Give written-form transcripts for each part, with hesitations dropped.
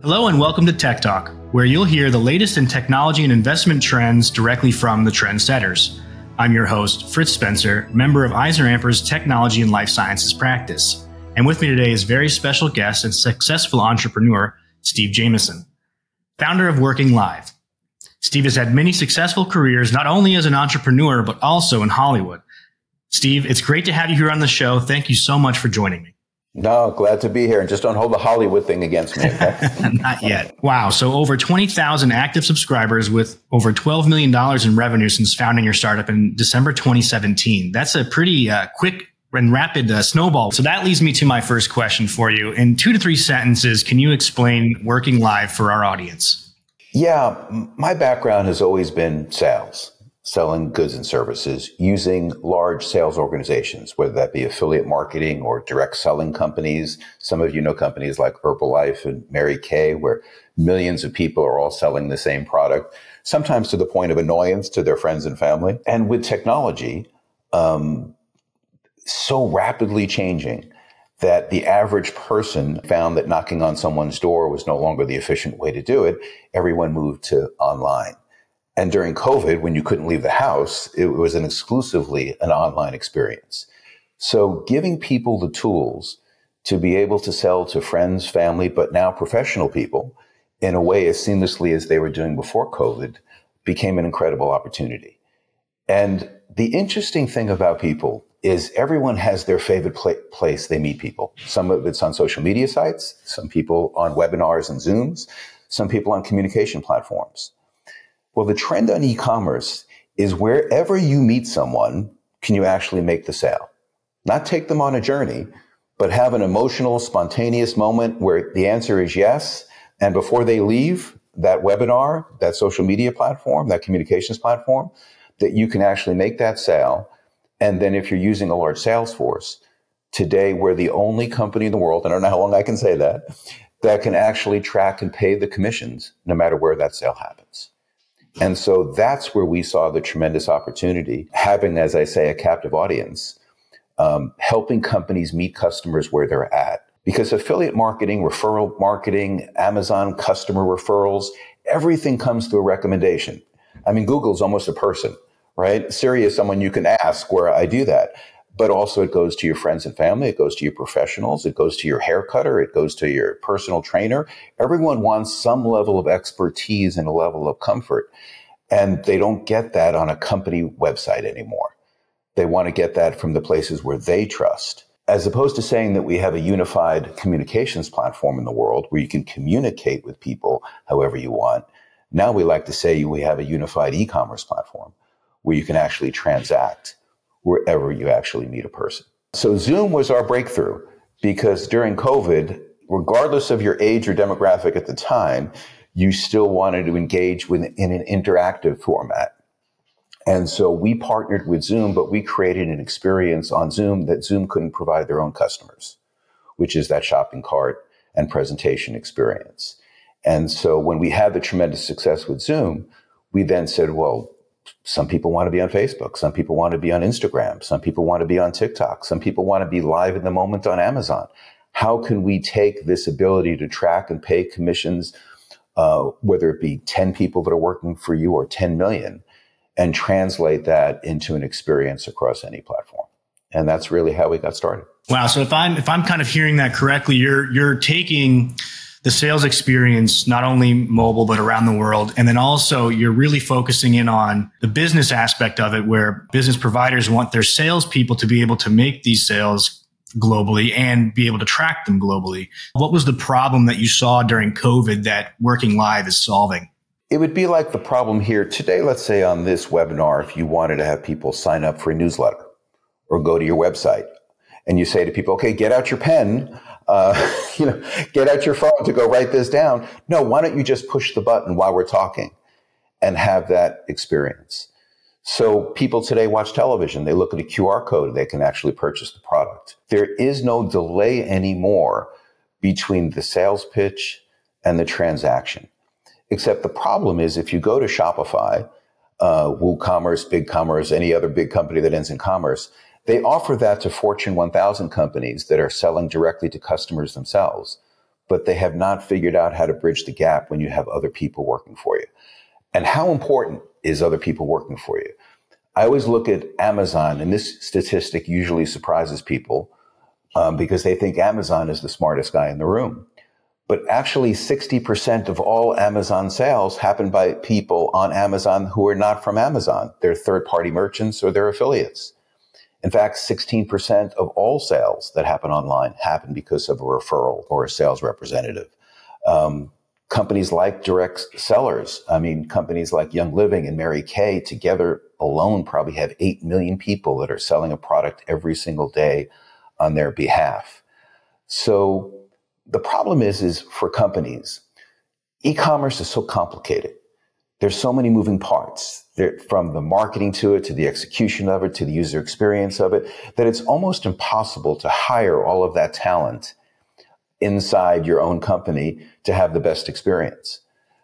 Hello and welcome to Tech Talk, where you'll hear the latest in technology and investment trends directly from the trendsetters. I'm your host, Fritz Spencer, member of EisnerAmper's Technology and Life Sciences practice. And with me today is very special guest and successful entrepreneur, Steve Jamison, founder of Working Live. Steve has had many successful careers, not only as an entrepreneur, but also in Hollywood. Steve, it's great to have you here on the show. Thank you so much for joining me. No, glad to be here. And just don't hold the Hollywood thing against me. Okay? Not yet. Wow. So over 20,000 active subscribers with over $12 million in revenue since founding your startup in December 2017. That's a pretty quick and rapid snowball. So that leads me to my first question for you. In 2 to 3 sentences, can you explain Working Live for our audience? Yeah, my background has always been sales, selling goods and services using large sales organizations, whether that be affiliate marketing or direct selling companies. Some of you know companies like Herbalife and Mary Kay, where millions of people are all selling the same product, sometimes to the point of annoyance to their friends and family. And with technology so rapidly changing that the average person found that knocking on someone's door was no longer the efficient way to do it, everyone moved to online. And during COVID, when you couldn't leave the house, it was exclusively an online experience. So giving people the tools to be able to sell to friends, family, but now professional people in a way as seamlessly as they were doing before COVID became an incredible opportunity. And the interesting thing about people is everyone has their favorite place they meet people. Some of it's on social media sites, some people on webinars and Zooms, some people on communication platforms. Well, the trend on e-commerce is wherever you meet someone, can you actually make the sale? Not take them on a journey, but have an emotional, spontaneous moment where the answer is yes. And before they leave that webinar, that social media platform, that communications platform, that you can actually make that sale. And then if you're using a large sales force, today we're the only company in the world, I don't know how long I can say that can actually track and pay the commissions no matter where that sale happens. And so that's where we saw the tremendous opportunity, having, as I say, a captive audience, helping companies meet customers where they're at. Because affiliate marketing, referral marketing, Amazon customer referrals, everything comes through a recommendation. I mean, Google's almost a person, right? Siri is someone you can ask where I do that. But also it goes to your friends and family, it goes to your professionals, it goes to your hair cutter, it goes to your personal trainer. Everyone wants some level of expertise and a level of comfort. And they don't get that on a company website anymore. They want to get that from the places where they trust. As opposed to saying that we have a unified communications platform in the world where you can communicate with people however you want. Now we like to say we have a unified e-commerce platform where you can actually transact wherever you actually meet a person. So Zoom was our breakthrough because during COVID, regardless of your age or demographic at the time, you still wanted to engage in an interactive format. And so we partnered with Zoom, but we created an experience on Zoom that Zoom couldn't provide their own customers, which is that shopping cart and presentation experience. And so when we had the tremendous success with Zoom, we then said, well, some people want to be on Facebook. Some people want to be on Instagram. Some people want to be on TikTok. Some people want to be live in the moment on Amazon. How can we take this ability to track and pay commissions, whether it be 10 people that are working for you or 10 million, and translate that into an experience across any platform? And that's really how we got started. Wow. So if I'm kind of hearing that correctly, you're taking the sales experience, not only mobile, but around the world. And then also you're really focusing in on the business aspect of it, where business providers want their salespeople to be able to make these sales globally and be able to track them globally. What was the problem that you saw during COVID that Working Live is solving? It would be like the problem here today. Let's say on this webinar, if you wanted to have people sign up for a newsletter or go to your website and you say to people, okay, get out your pen, get out your phone to go write this down. No, why don't you just push the button while we're talking and have that experience? So people today watch television. They look at a QR code. They can actually purchase the product. There is no delay anymore between the sales pitch and the transaction. Except the problem is if you go to Shopify, WooCommerce, BigCommerce, any other big company that ends in commerce, they offer that to Fortune 1000 companies that are selling directly to customers themselves. but they have not figured out how to bridge the gap when you have other people working for you. And how important is other people working for you? I always look at Amazon, and this statistic usually surprises people because they think Amazon is the smartest guy in the room. But actually, 60% of all Amazon sales happen by people on Amazon who are not from Amazon. They're third-party merchants or they're affiliates. In fact, 16% of all sales that happen online happen because of a referral or a sales representative. Companies like direct sellers, companies like Young Living and Mary Kay together alone probably have 8 million people that are selling a product every single day on their behalf. So the problem is for companies, e-commerce is so complicated. There's so many moving parts, from the marketing to it, to the execution of it, to the user experience of it, that it's almost impossible to hire all of that talent inside your own company to have the best experience.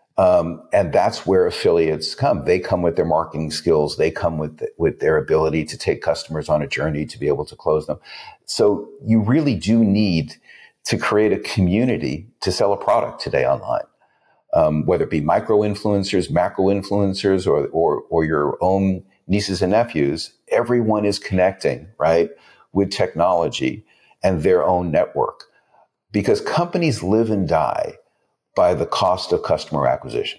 And that's where affiliates come. They come with their marketing skills. They come with their ability to take customers on a journey to be able to close them. So you really do need to create a community to sell a product today online. Whether it be micro-influencers, macro-influencers, or your own nieces and nephews, everyone is connecting, right, with technology and their own network. Because companies live and die by the cost of customer acquisition.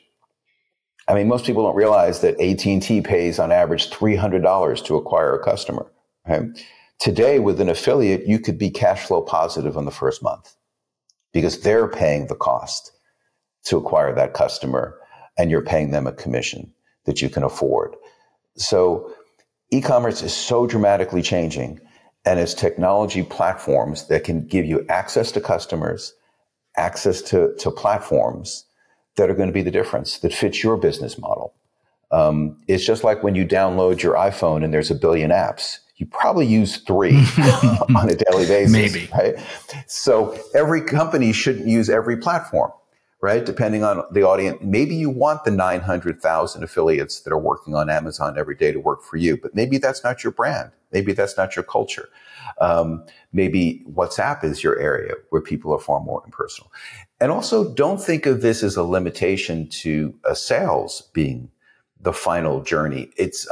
Most people don't realize that AT&T pays on average $300 to acquire a customer. Right? Today, with an affiliate, you could be cash flow positive on the first month because they're paying the cost to acquire that customer, and you're paying them a commission that you can afford. So e-commerce is so dramatically changing, and it's technology platforms that can give you access to customers, access to platforms that are going to be the difference, that fits your business model. It's just like when you download your iPhone and there's a billion apps. You probably use 3 on a daily basis. Maybe. Right? So every company shouldn't use every platform. Right? Depending on the audience, maybe you want the 900,000 affiliates that are working on Amazon every day to work for you, but maybe that's not your brand. Maybe that's not your culture. Maybe WhatsApp is your area where people are far more impersonal. And also, don't think of this as a limitation to a sales being the final journey. It's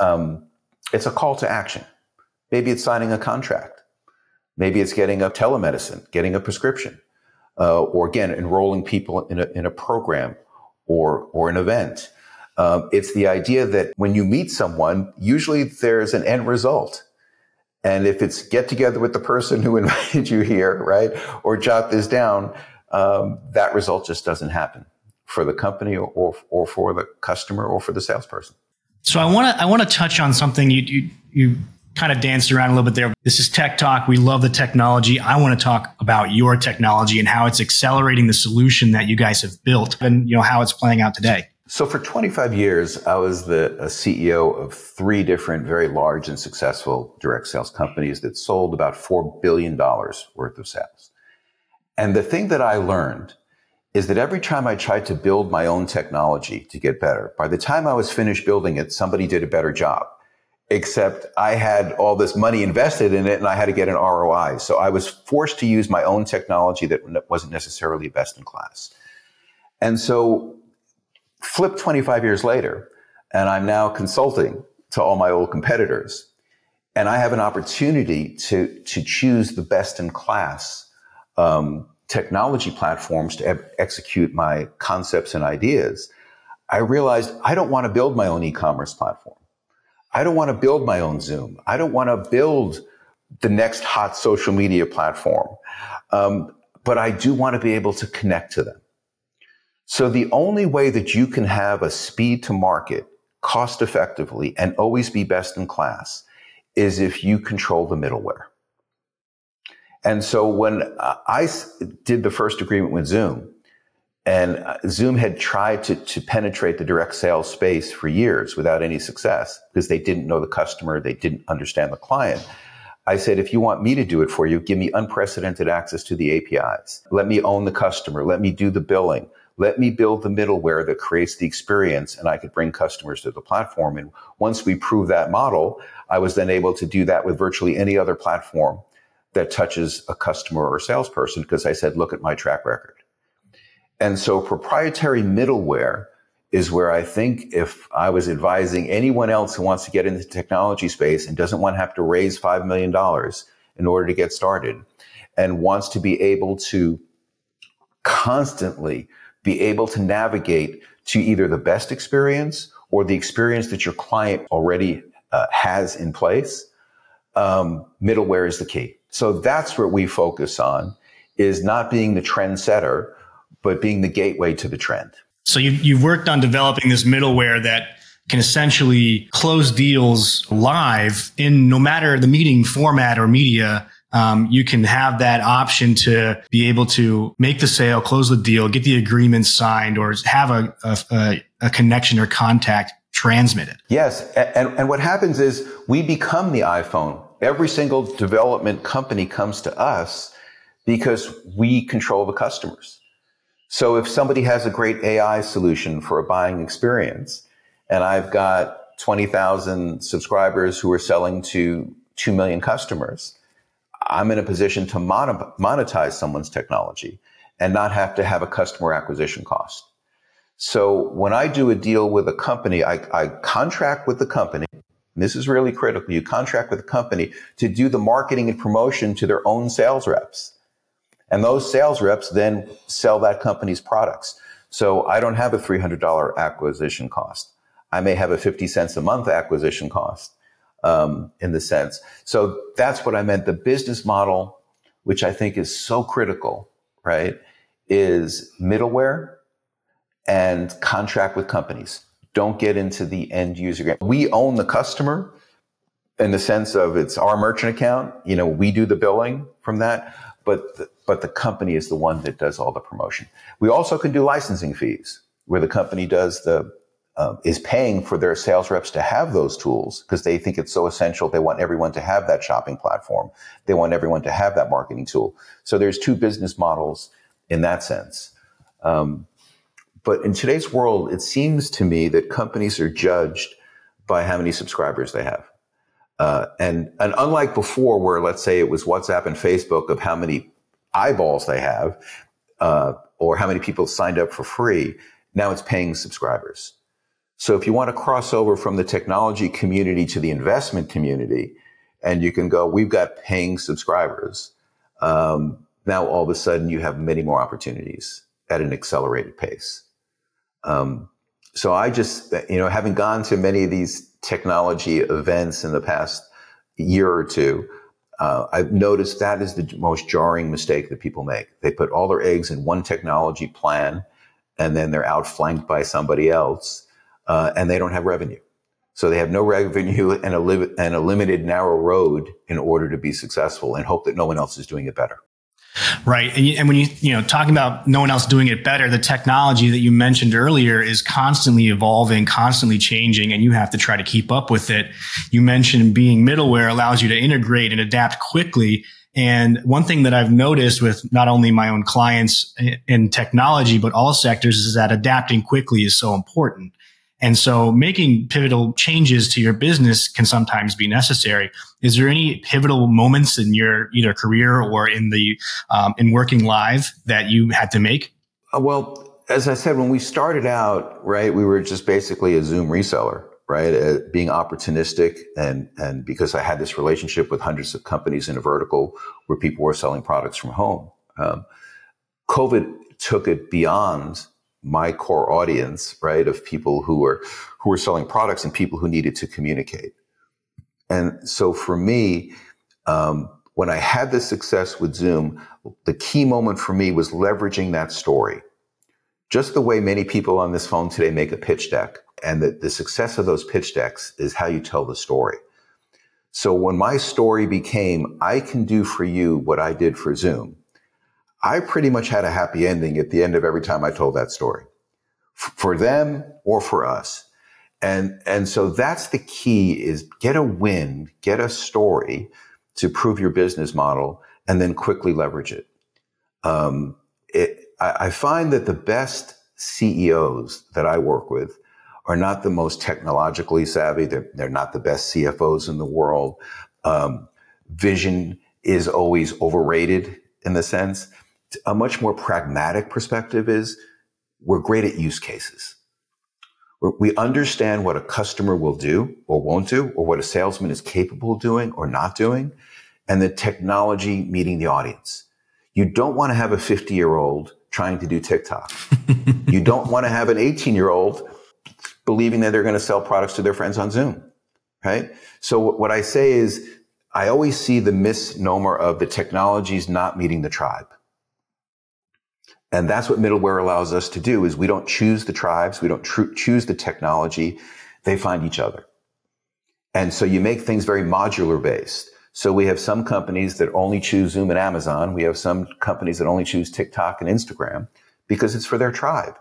a call to action. Maybe it's signing a contract. Maybe it's getting a telemedicine, getting a prescription. Or again, enrolling people in a program or an event. It's the idea that when you meet someone, usually there's an end result. And if it's get together with the person who invited you here, right, or jot this down, that result just doesn't happen for the company or for the customer or for the salesperson. So I want to touch on something you kind of danced around a little bit there. This is Tech Talk. We love the technology. I want to talk about your technology and how it's accelerating the solution that you guys have built and how it's playing out today. So for 25 years, I was a CEO of 3 different very large and successful direct sales companies that sold about $4 billion worth of sales. And the thing that I learned is that every time I tried to build my own technology to get better, by the time I was finished building it, somebody did a better job. Except I had all this money invested in it and I had to get an ROI. So I was forced to use my own technology that wasn't necessarily best in class. And so flip 25 years later, and I'm now consulting to all my old competitors. And I have an opportunity to choose the best in class technology platforms to execute my concepts and ideas. I realized I don't want to build my own e-commerce platform. I don't want to build my own Zoom. I don't want to build the next hot social media platform. But I do want to be able to connect to them. So the only way that you can have a speed to market cost effectively and always be best in class is if you control the middleware. And so when I did the first agreement with Zoom, and Zoom had tried to penetrate the direct sales space for years without any success because they didn't know the customer, they didn't understand the client. I said, if you want me to do it for you, give me unprecedented access to the APIs. Let me own the customer. Let me do the billing. Let me build the middleware that creates the experience, and I could bring customers to the platform. And once we proved that model, I was then able to do that with virtually any other platform that touches a customer or salesperson because I said, look at my track record. And so proprietary middleware is where I think if I was advising anyone else who wants to get into the technology space and doesn't want to have to raise $5 million in order to get started and wants to be able to constantly be able to navigate to either the best experience or the experience that your client already has in place, middleware is the key. So that's what we focus on, is not being the trendsetter, but being the gateway to the trend. So you've worked on developing this middleware that can essentially close deals live in no matter the meeting format or media. You can have that option to be able to make the sale, close the deal, get the agreement signed, or have a connection or contact transmitted. Yes. And what happens is we become the iPhone. Every single development company comes to us because we control the customers. So if somebody has a great AI solution for a buying experience, and I've got 20,000 subscribers who are selling to 2 million customers, I'm in a position to monetize someone's technology and not have to have a customer acquisition cost. So when I do a deal with a company, I contract with the company. And this is really critical. You contract with the company to do the marketing and promotion to their own sales reps. And those sales reps then sell that company's products. So I don't have a $300 acquisition cost. I may have a 50 cents a month acquisition cost in the sense. So that's what I meant. The business model, which I think is so critical, right, is middleware and contract with companies. Don't get into the end user game. We own the customer in the sense of it's our merchant account. You know, we do the billing from that. But the company is the one that does all the promotion. We also can do licensing fees where the company does is paying for their sales reps to have those tools because they think it's so essential. They want everyone to have that shopping platform. They want everyone to have that marketing tool. So there's two business models in that sense. But in today's world, it seems to me that companies are judged by how many subscribers they have. And unlike before, where let's say it was WhatsApp and Facebook of how many eyeballs they have, or how many people signed up for free, now it's paying subscribers. So if you want to cross over from the technology community to the investment community, and you can go, we've got paying subscribers, now all of a sudden you have many more opportunities at an accelerated pace. So I just, having gone to many of these technology events in the past year or two, I've noticed that is the most jarring mistake that people make. They put all their eggs in one technology plan, and then they're outflanked by somebody else, and they don't have revenue. So they have no revenue and a limited narrow road in order to be successful and hope that no one else is doing it better. Right. And when talking about no one else doing it better, the technology that you mentioned earlier is constantly evolving, constantly changing, and you have to try to keep up with it. You mentioned being middleware allows you to integrate and adapt quickly. And one thing that I've noticed with not only my own clients in technology, but all sectors is that adapting quickly is so important. And so making pivotal changes to your business can sometimes be necessary. Is there any pivotal moments in your either career or in working live that you had to make? Well, as I said, when we started out, right, we were just basically a Zoom reseller, right? Being opportunistic and because I had this relationship with hundreds of companies in a vertical where people were selling products from home. COVID took it beyond my core audience, right, of people who were selling products and people who needed to communicate. And so for me, when I had this success with Zoom, the key moment for me was leveraging that story. Just the way many people on this phone today make a pitch deck, and the success of those pitch decks is how you tell the story. So when my story became, I can do for you what I did for Zoom, I pretty much had a happy ending at the end of every time I told that story, for them or for us. And so that's the key, is get a win, get a story to prove your business model, and then quickly leverage it. I find that the best CEOs that I work with are not the most technologically savvy. They're not the best CFOs in the world. Vision is always overrated in the sense. A much more pragmatic perspective is we're great at use cases. We understand what a customer will do or won't do, or what a salesman is capable of doing or not doing, and the technology meeting the audience. You don't want to have a 50-year-old trying to do TikTok. You don't want to have an 18-year-old believing that they're going to sell products to their friends on Zoom, right? So what I say is, I always see the misnomer of the technology's not meeting the tribe. And that's what middleware allows us to do, is we don't choose the tribes. We don't choose the technology. They find each other. And so you make things very modular based. So we have some companies that only choose Zoom and Amazon. We have some companies that only choose TikTok and Instagram because it's for their tribe.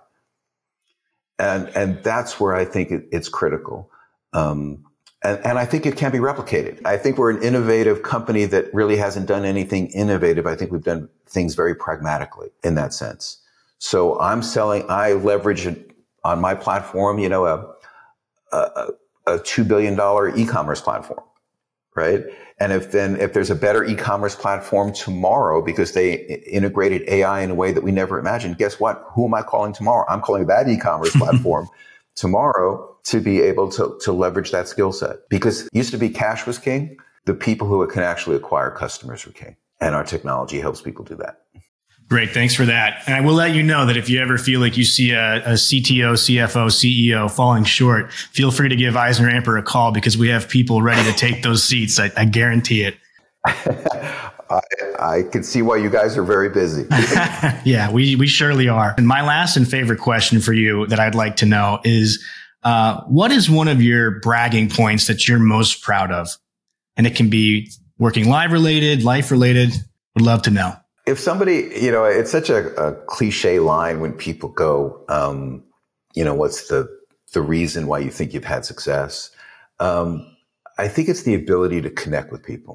And that's where I think it's critical. And I think it can be replicated. I think we're an innovative company that really hasn't done anything innovative. I think we've done things very pragmatically in that sense. So I leverage on my platform, a $2 billion e-commerce platform, right? And if there's a better e-commerce platform tomorrow because they integrated AI in a way that we never imagined, guess what? Who am I calling tomorrow? I'm calling that e-commerce platform tomorrow to be able to leverage that skill set. Because it used to be cash was king. The people who can actually acquire customers were king. And our technology helps people do that. Great. Thanks for that. And I will let you know that if you ever feel like you see a CTO, CFO, CEO falling short, feel free to give EisnerAmper a call, because we have people ready to take those seats. I guarantee it. I can see why you guys are very busy. Yeah, we surely are. And my last and favorite question for you that I'd like to know is, what is one of your bragging points that you're most proud of? And it can be working live related, life related. Would love to know. If somebody, it's such a cliche line when people go, what's the reason why you think you've had success? I think it's the ability to connect with people.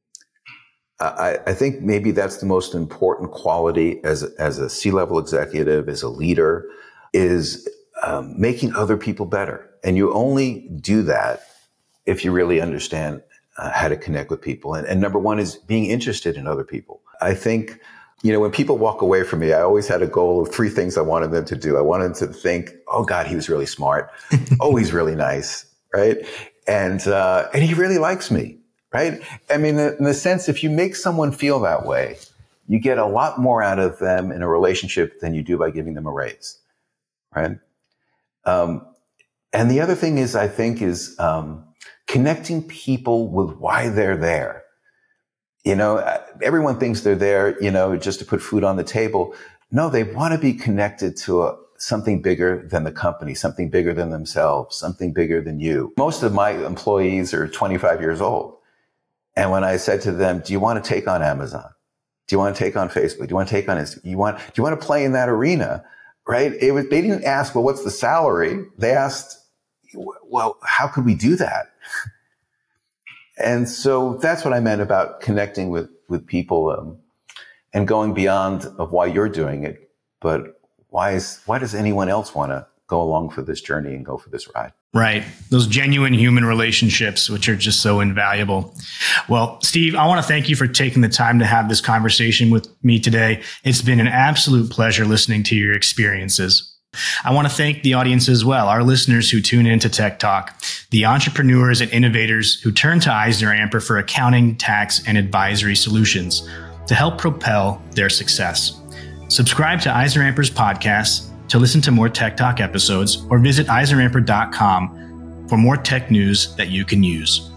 I think maybe that's the most important quality as a C-level executive, as a leader, is making other people better. And you only do that if you really understand how to connect with people. And number one is being interested in other people. I think, when people walk away from me, I always had a goal of 3 things I wanted them to do. I wanted them to think, oh God, he was really smart. Oh, he's really nice. Right. And he really likes me. Right. I mean, in the sense, if you make someone feel that way, you get a lot more out of them in a relationship than you do by giving them a raise. Right. And the other thing is, I think, is connecting people with why they're there. Everyone thinks they're there, just to put food on the table. No, they want to be connected to something bigger than the company, something bigger than themselves, something bigger than you. Most of my employees are 25 years old. And when I said to them, do you want to take on Amazon? Do you want to take on Facebook? Do you want to take on Instagram? Do you want to play in that arena? Right? They didn't ask, well, what's the salary? They asked, well, how could we do that? And so that's what I meant about connecting with people, and going beyond of why you're doing it, but why does anyone else want to go along for this journey and go for this ride? Right. Those genuine human relationships, which are just so invaluable. Well, Steve, I want to thank you for taking the time to have this conversation with me today. It's been an absolute pleasure listening to your experiences. I want to thank the audience as well, our listeners who tune into Tech Talk, the entrepreneurs and innovators who turn to EisnerAmper for accounting, tax, and advisory solutions to help propel their success. Subscribe to EisnerAmper's podcast to listen to more Tech Talk episodes, or visit EisnerAmper.com for more tech news that you can use.